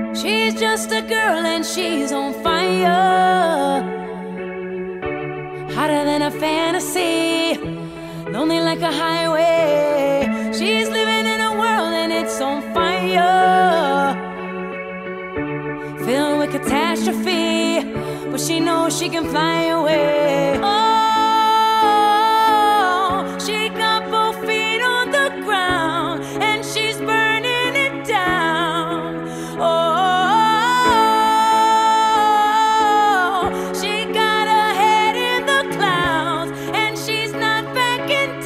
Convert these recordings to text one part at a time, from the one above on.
She's just a girl and she's on fire, hotter than a fantasy, lonely like a highway. She's living in a world and it's on fire, filled with catastrophe, but she knows she can fly away. Oh, she got both feet on the ground and she's burning it down. Oh, she got her head in the clouds and she's not backing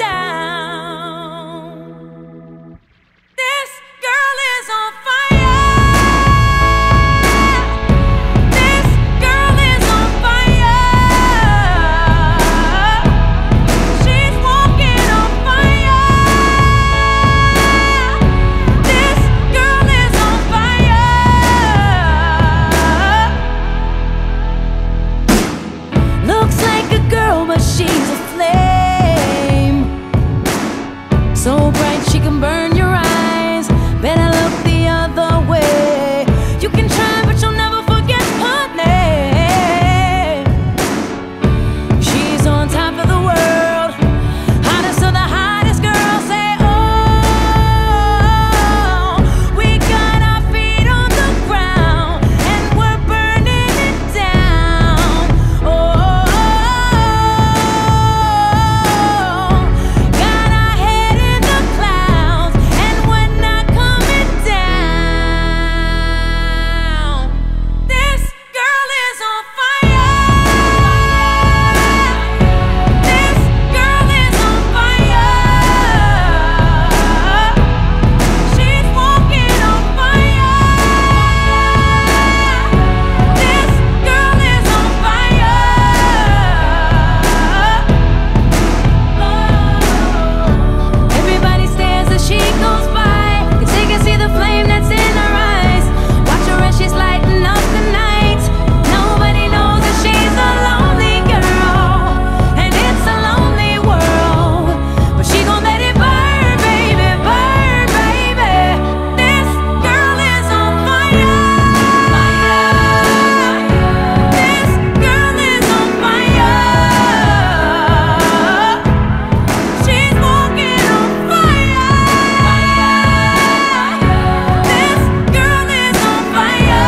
down. This girl is on fire. This girl is on fire. She's walking on fire. This girl is on fire. Looks like a girl, but she's a flame, so bright she can burn your eyes. Better look the other way. You can try, but you'll never forget her name. She's on top of the world, hottest of the hottest girls. Say, oh, we got our feet on the ground and we're burning it down. Oh, got our head in the clouds and we're not coming down. This girl is on fire. This girl is on fire. She's walking on fire. This girl is on fire. Everybody stares as she goes by, 'cause they can see the flame that's in her eyes. Watch her as she's lighting up the night. Nobody knows that she's a lonely girl, and it's a lonely world. But she gon' let it burn, baby, burn, baby. This girl is on fire. This girl is on fire. She's walking on fire. This girl is on fire.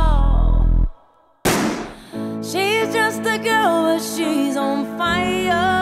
She's just a girl, but she's on fire.